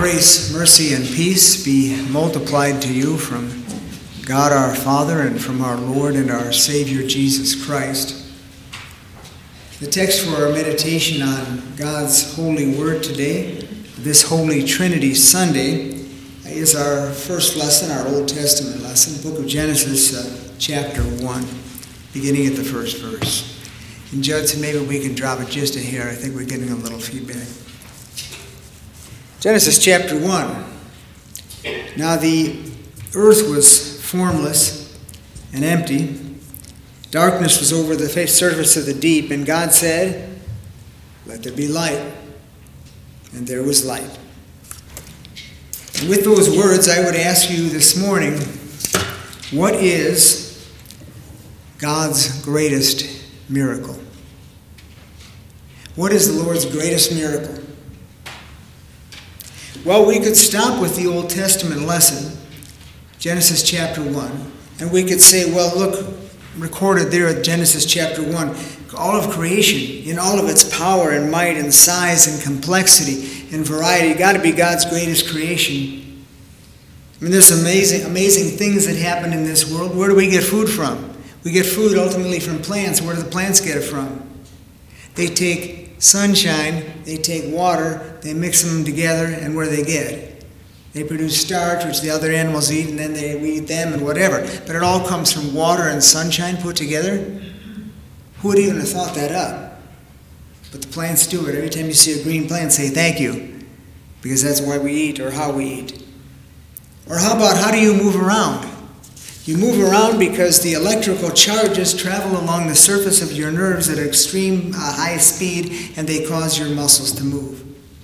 Grace, mercy, and peace be multiplied to you from God our Father and from our Lord and our Savior Jesus Christ. The text for our meditation on God's holy word today, this Holy Trinity Sunday, is our first lesson, our Old Testament lesson, book of Genesis, chapter 1, beginning at the first verse. And Judson, maybe we can drop it just a hair. I think we're getting a little feedback. Genesis chapter 1. Now the earth was formless and empty. Darkness was over the surface of the deep, and God said, "Let there be light." And there was light. And with those words, I would ask you this morning, what is God's greatest miracle? What is the Lord's greatest miracle? Well, we could stop with the Old Testament lesson, Genesis chapter 1, and we could say, well, look, recorded there at Genesis chapter 1, all of creation, in all of its power and might and size and complexity and variety, got to be God's greatest creation. I mean, there's amazing things that happen in this world. Where do we get food from? We get food ultimately from plants. Where do the plants get it from? They take sunshine, they take water, they mix them together, and where do they get it? They produce starch, which the other animals eat, and then we eat them and whatever. But it all comes from water and sunshine put together. Who would even have thought that up? But the plants do it. Every time you see a green plant, say thank you, because that's why we eat or how we eat. Or how do you move around? You move around because the electrical charges travel along the surface of your nerves at extreme high speed, and they cause your muscles to move.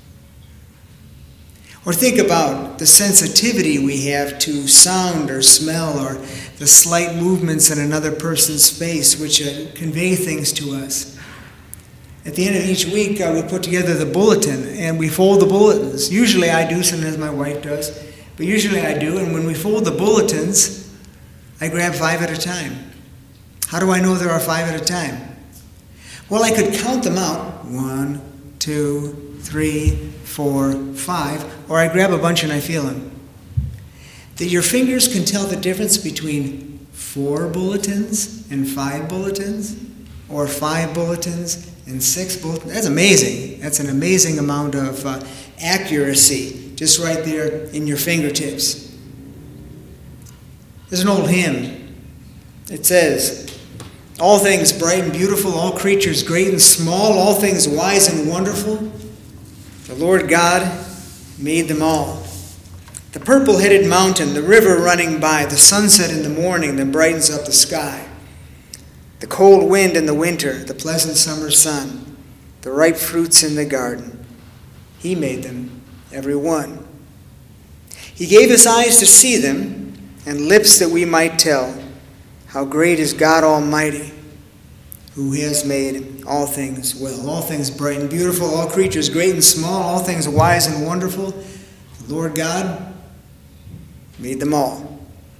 Or think about the sensitivity we have to sound or smell or the slight movements in another person's face which convey things to us. At the end of each week, we put together the bulletin and we fold the bulletins. Usually I do, sometimes my wife does, but usually I do. And when we fold the bulletins, I grab 5 at a time. How do I know there are 5 at a time? Well, I could count them out. 1, 2, 3, 4, 5. Or I grab a bunch and I feel them. That your fingers can tell the difference between 4 bulletins and 5 bulletins, or 5 bulletins and 6 bulletins. That's amazing. That's an amazing amount of accuracy just right there in your fingertips. There's an old hymn. It says, "All things bright and beautiful, all creatures great and small, all things wise and wonderful, the Lord God made them all. The purple-headed mountain, the river running by, the sunset in the morning that brightens up the sky, the cold wind in the winter, the pleasant summer sun, the ripe fruits in the garden. He made them, every one. He gave us eyes to see them, and lips that we might tell how great is God Almighty, who has made all things well." All things bright and beautiful, all creatures great and small, all things wise and wonderful. The Lord God made them all.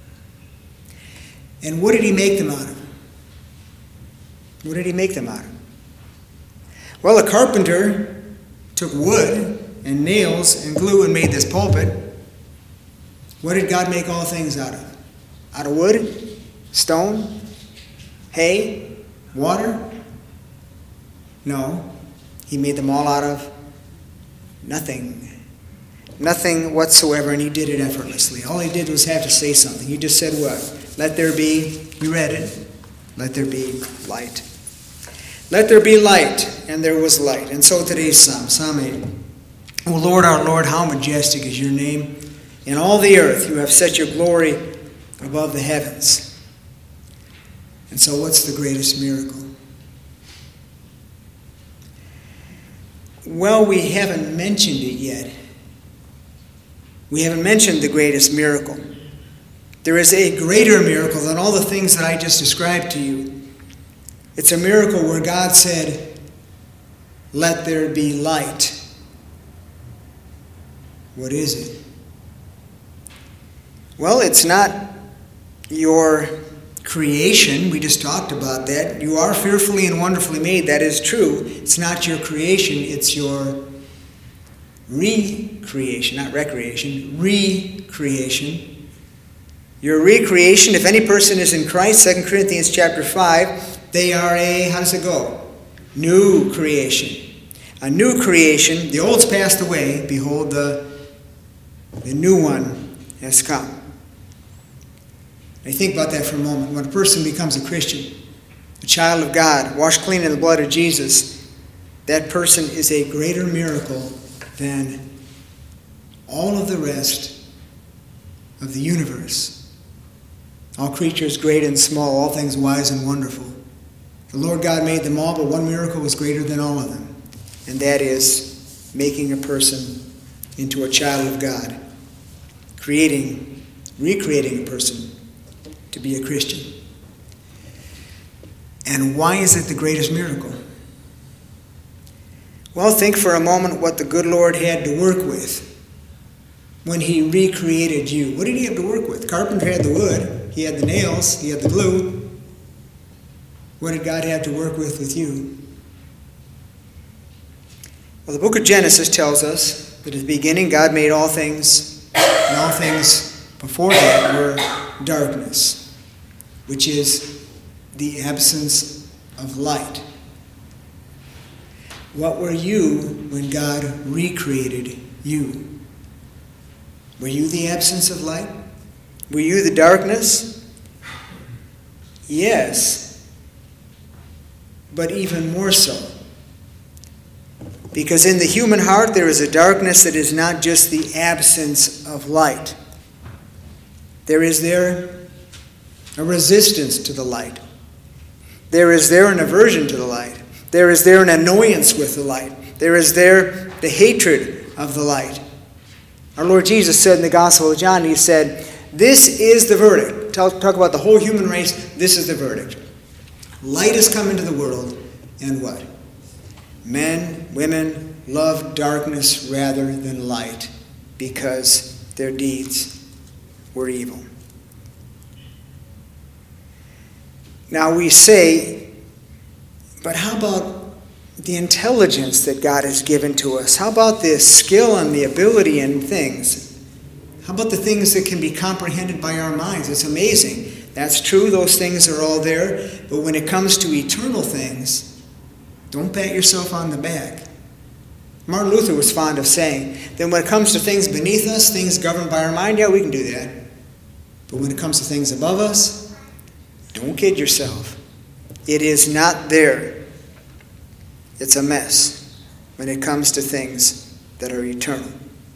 And what did he make them out of? What did he make them out of? Well, a carpenter took wood and nails and glue and made this pulpit. What did God make all things out of? Out of wood? Stone? Hay? Water? No. He made them all out of nothing. Nothing whatsoever, and he did it effortlessly. All he did was have to say something. He just said what? Let there be, you read it, let there be light. Let there be light, and there was light. And so today's Psalm, Psalm 8. O Lord, our Lord, how majestic is your name. In all the earth you have set your glory above the heavens. And so what's the greatest miracle? Well, we haven't mentioned it yet. We haven't mentioned the greatest miracle. There is a greater miracle than all the things that I just described to you. It's a miracle where God said, "Let there be light." What is it? Well, it's not your creation. We just talked about that. You are fearfully and wonderfully made. That is true. It's not your creation. It's your recreation, not recreation, recreation. Your recreation, if any person is in Christ, 2 Corinthians chapter 5, they are a, how does it go? New creation. A new creation, the old's passed away, behold, the new one has come. Now think about that for a moment. When a person becomes a Christian, a child of God, washed clean in the blood of Jesus, that person is a greater miracle than all of the rest of the universe. All creatures great and small, all things wise and wonderful. The Lord God made them all, but one miracle was greater than all of them, and that is making a person into a child of God, recreating a person to be a Christian. And why is it the greatest miracle? Well, think for a moment what the good Lord had to work with when he recreated you. What did he have to work with? Carpenter had the wood, he had the nails, he had the glue. What did God have to work with you? Well, the book of Genesis tells us that at the beginning God made all things, and all things before that were darkness, which is the absence of light. What were you when God recreated you? Were you the absence of light? Were you the darkness? Yes, but even more so. Because in the human heart there is a darkness that is not just the absence of light. There is there a resistance to the light. There is there an aversion to the light. There is there an annoyance with the light. There is there the hatred of the light. Our Lord Jesus said in the Gospel of John, he said, this is the verdict. Talk about the whole human race. This is the verdict. Light has come into the world, and what? Men, women love darkness rather than light because their deeds were evil. Now we say, but how about the intelligence that God has given to us? How about the skill and the ability in things? How about the things that can be comprehended by our minds? It's amazing. That's true, those things are all there. But when it comes to eternal things, don't pat yourself on the back. Martin Luther was fond of saying that when it comes to things beneath us, things governed by our mind, yeah, we can do that. But when it comes to things above us, don't kid yourself. It is not there. It's a mess when it comes to things that are eternal.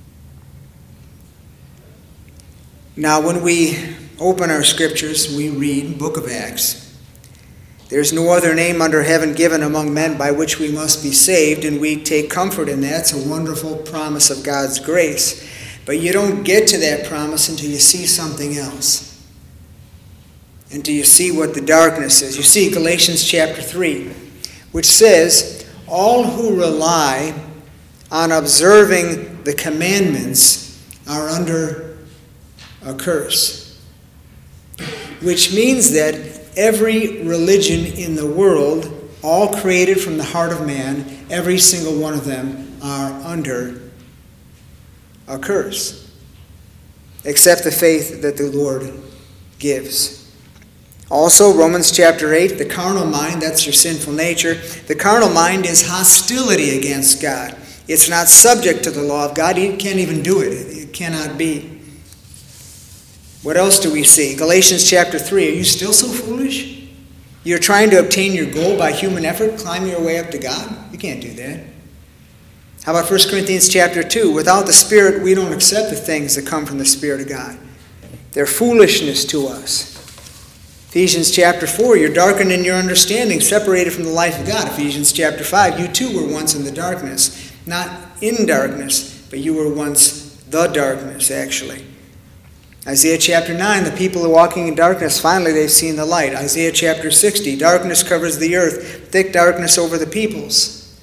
Now, when we open our scriptures, we read Book of Acts. There's no other name under heaven given among men by which we must be saved, and we take comfort in that. It's a wonderful promise of God's grace. But you don't get to that promise until you see something else. Until you see what the darkness is. You see Galatians chapter 3, which says, all who rely on observing the commandments are under a curse. Which means that every religion in the world, all created from the heart of man, every single one of them are under a curse. Except the faith that the Lord gives. Also, Romans chapter 8, the carnal mind, that's your sinful nature. The carnal mind is hostility against God. It's not subject to the law of God. It can't even do it. It cannot be. What else do we see? Galatians chapter 3, are you still so foolish? You're trying to obtain your goal by human effort, climb your way up to God? You can't do that. How about 1 Corinthians chapter 2? Without the Spirit, we don't accept the things that come from the Spirit of God. They're foolishness to us. Ephesians chapter 4, you're darkened in your understanding, separated from the life of God. Ephesians chapter 5, you too were once in the darkness. Not in darkness, but you were once the darkness, actually. Isaiah chapter 9, the people are walking in darkness. Finally, they've seen the light. Isaiah chapter 60, darkness covers the earth, thick darkness over the peoples.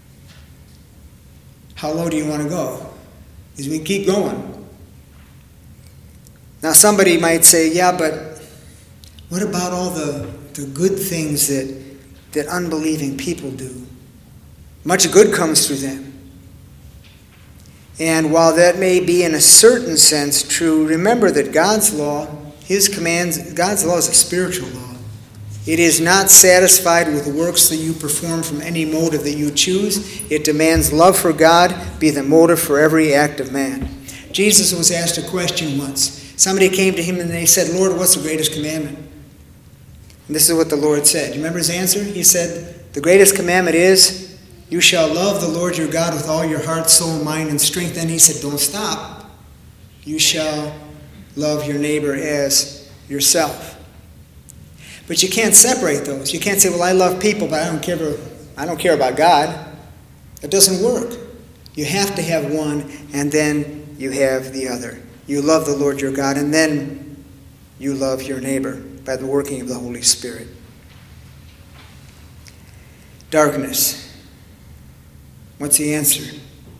How low do you want to go? As we keep going. Now, somebody might say, yeah, but what about all the good things that unbelieving people do? Much good comes through them. And while that may be in a certain sense true, remember that God's law, His commands, God's law is a spiritual law. It is not satisfied with works that you perform from any motive that you choose. It demands love for God be the motive for every act of man. Jesus was asked a question once. Somebody came to him and they said, Lord, what's the greatest commandment? And this is what the Lord said. You remember his answer? He said, the greatest commandment is, you shall love the Lord your God with all your heart, soul, mind, and strength. Then he said, don't stop. You shall love your neighbor as yourself. But you can't separate those. You can't say, well, I love people, but I don't care about God. It doesn't work. You have to have one, and then you have the other. You love the Lord your God, and then you love your neighbor by the working of the Holy Spirit. Darkness. What's the answer?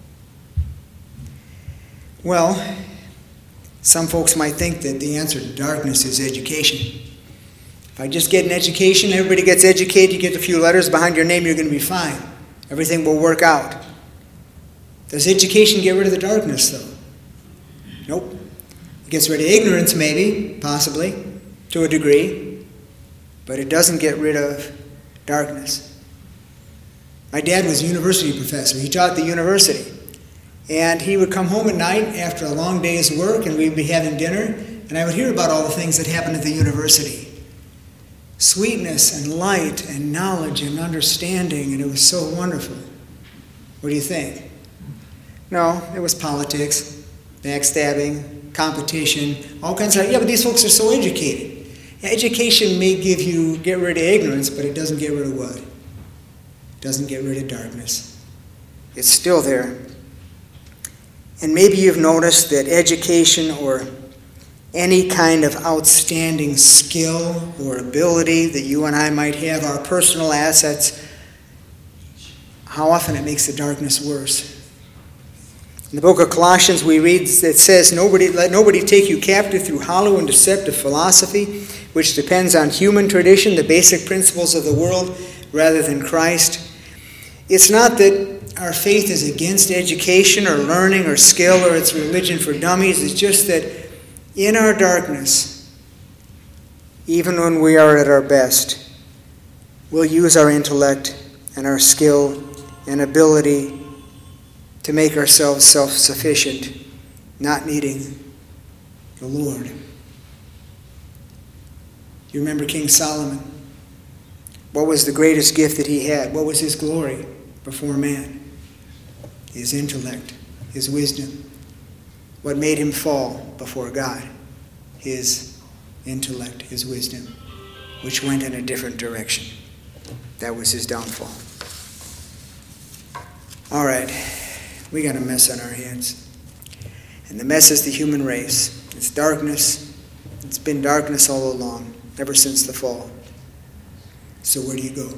Well, some folks might think that the answer to darkness is education. If I just get an education, everybody gets educated, you get a few letters behind your name, you're going to be fine. Everything will work out. Does education get rid of the darkness, though? Nope. It gets rid of ignorance, maybe, possibly, to a degree, but it doesn't get rid of darkness. My dad was a university professor. He taught at the university. And he would come home at night after a long day's work, and we'd be having dinner, and I would hear about all the things that happened at the university. Sweetness and light and knowledge and understanding, and it was so wonderful. What do you think? No, it was politics, backstabbing, competition, all kinds of... Yeah, but these folks are so educated. Education may get rid of ignorance, but it doesn't get rid of what? It doesn't get rid of darkness. It's still there. And maybe you've noticed that education or any kind of outstanding skill or ability that you and I might have, our personal assets, how often it makes the darkness worse. In the book of Colossians we read, it says, let nobody take you captive through hollow and deceptive philosophy, which depends on human tradition, the basic principles of the world, rather than Christ. It's not that our faith is against education or learning or skill or it's religion for dummies. It's just that in our darkness, even when we are at our best, we'll use our intellect and our skill and ability to make ourselves self-sufficient, not needing the Lord. You remember King Solomon? What was the greatest gift that he had? What was his glory before man? His intellect, his wisdom. What made him fall before God? His intellect, his wisdom, which went in a different direction. That was his downfall. All right, we got a mess on our hands. And the mess is the human race. It's darkness. It's been darkness all along, ever since the fall. So where do you go?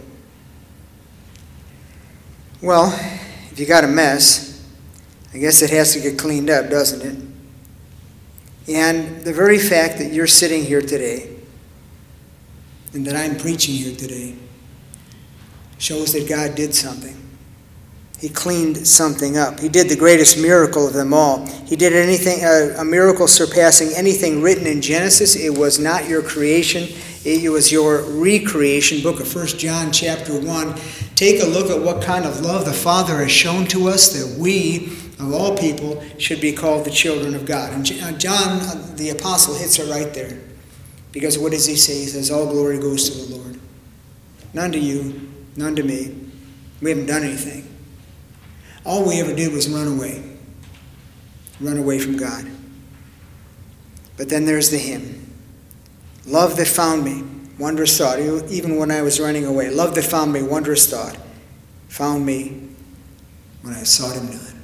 Well, if you got a mess, I guess it has to get cleaned up, doesn't it? And the very fact that you're sitting here today and that I'm preaching here today shows that God did something. He cleaned something up. He did the greatest miracle of them all. He did a miracle surpassing anything written in Genesis. It was not your creation. It was your recreation. Book of 1 John chapter 1. Take a look at what kind of love the Father has shown to us that we, of all people, should be called the children of God. And John, the apostle, hits it right there. Because what does he say? He says, all glory goes to the Lord. None to you, none to me. We haven't done anything. All we ever did was run away from God. But then there's the hymn. Love that found me, wondrous thought, even when I was running away. Love that found me, wondrous thought, found me when I sought him not.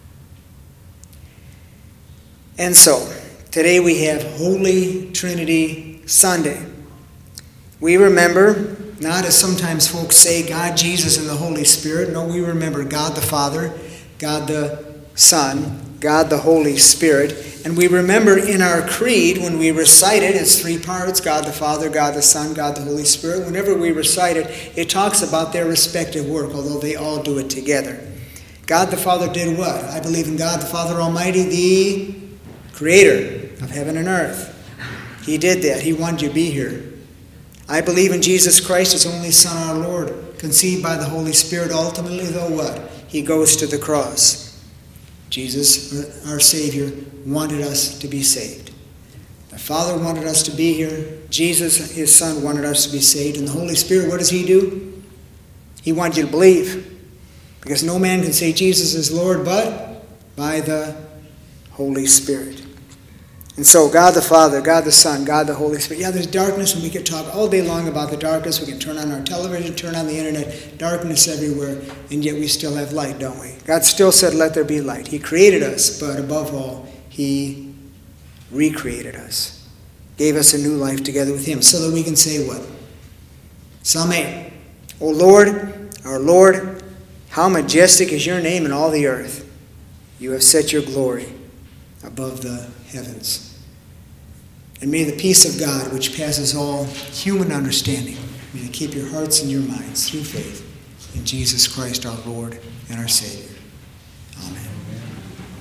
And so, today we have Holy Trinity Sunday. We remember, not as sometimes folks say, God, Jesus, and the Holy Spirit. No, we remember God the Father, God the Son, God the Holy Spirit. And we remember in our creed, when we recite it, it's three parts, God the Father, God the Son, God the Holy Spirit. Whenever we recite it, it talks about their respective work, although they all do it together. God the Father did what? I believe in God the Father Almighty, the creator of heaven and earth. He did that. He wanted you to be here. I believe in Jesus Christ, his only Son, our Lord, conceived by the Holy Spirit. Ultimately, though what? He goes to the cross. Jesus, our Savior, wanted us to be saved. The Father wanted us to be here. Jesus, his Son, wanted us to be saved. And the Holy Spirit, what does he do? He wanted you to believe. Because no man can say Jesus is Lord but by the Holy Spirit. And so God the Father, God the Son, God the Holy Spirit. Yeah, there's darkness, and we could talk all day long about the darkness. We can turn on our television, turn on the internet, darkness everywhere, and yet we still have light, don't we? God still said, let there be light. He created us, but above all, he recreated us. Gave us a new life together with him, so that we can say what? Psalm 8. O Lord, our Lord, how majestic is your name in all the earth. You have set your glory above the heavens. And may the peace of God, which passes all human understanding, may it keep your hearts and your minds through faith in Jesus Christ our Lord and our Savior.